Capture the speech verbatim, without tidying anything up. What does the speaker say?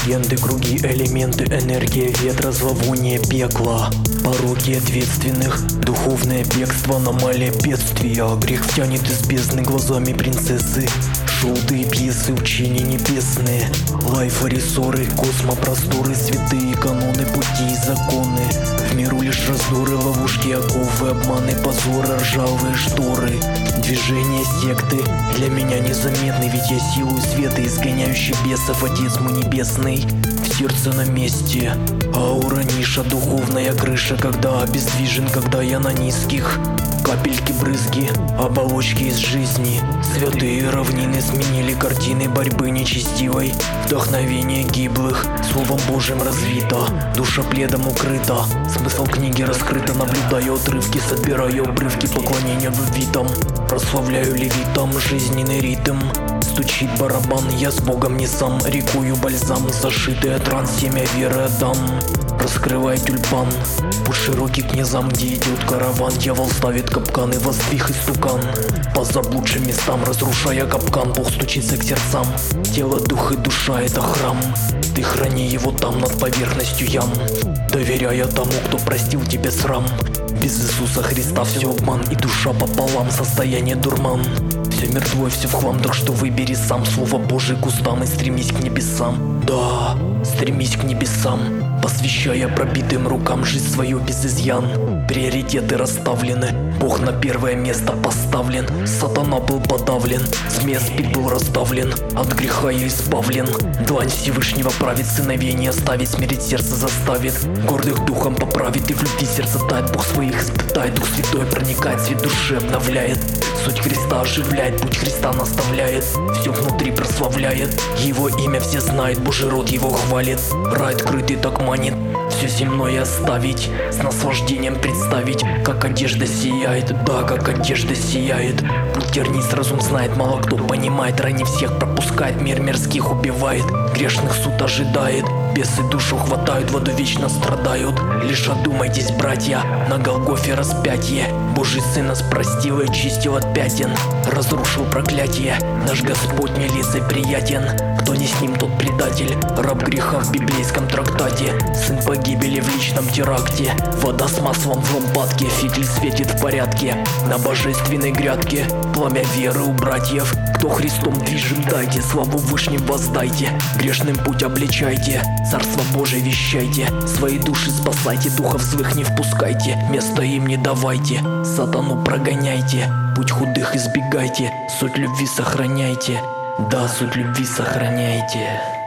легенды, круги, элементы, энергия ветра, зловоние пекла, пороки ответственных, духовное бегство, аномалия бедствия. Грех тянет из бездны глазами принцессы, желтые пьесы, учения небесные, лайф, рессоры, космопросторы, святые каноны, пути и законы. В миру лишь раздоры, ловушки, оковы, обманы, позоры, ржавые шторы. Движение секты для меня незаметны, ведь я силу света, изгоняющий бесов, Отец мой небесный. В сердце на месте, аура, ниша, духовная крыша, когда обездвижен, когда я на низких. Капельки, брызги, оболочки из жизни. Святые равнины сменили картины борьбы нечестивой. Вдохновение гиблых, словом Божьим развито, душа пледом укрыта. Смысл книги раскрыто, наблюдаю отрывки, собираю обрывки поклонения вивитам. Прославляю левитам жизненный ритм. Стучит барабан, я с Богом не сам, рекую бальзам, зашитый от ран семя веры отдам. Раскрывай тюльпан, путь широкий к низам, где идет караван. Дьявол ставит капканы, воздвиг истукан. По заблудшим местам, разрушая капкан, Бог стучится к сердцам. Тело, дух и душа — это храм. Ты храни его там, над поверхностью ям, доверяя тому, кто простил тебе срам. Без Иисуса Христа все обман, и душа пополам, состояние дурман. Все мертво и все в хлам, так что выбери сам Слово Божие к устам и стремись к небесам. Да, стремись к небесам, посвящая пробитым рукам жизнь свою без изъян. Приоритеты расставлены, Бог на первое место поставлен. Сатана был подавлен, змея спит был расставлен, от греха я избавлен. Длань Всевышнего правит, сыновей не оставит, смирить сердце заставит, гордых духом поправит, и в любви сердце тает. Бог своих испытает, Дух Святой проникает, свет души обновляет. Суть Христа оживляет, путь Христа наставляет, все внутри прославляет. Его имя все знают, Божий род его хвалит. Рай открытый так манит, все земное оставить, с наслаждением представить, как одежда сияет, да, как одежда сияет. Путь тернист разум знает, мало кто понимает, рай не всех пропускает, мир мирских убивает, грешных суд ожидает. Бесы душу хватают, в аду вечно страдают. Лишь одумайтесь, братья, на Голгофе распятие. Божий Сын нас простил и очистил от пятен, разрушил проклятие. Наш Господь мне лицей приятен, кто не с ним, тот предатель, раб греха в библейском трактате, сын погибели в личном теракте. Вода с маслом в лампадке, фитиль светит в порядке, на божественной грядке пламя веры у братьев. Кто Христом движим, дайте славу Вышним воздайте, грешным путь обличайте, Царство Божие вещайте, свои души спасайте, духов злых не впускайте, место им не давайте, сатану прогоняйте, путь худых избегайте, суть любви сохраняйте, да, суть любви сохраняйте.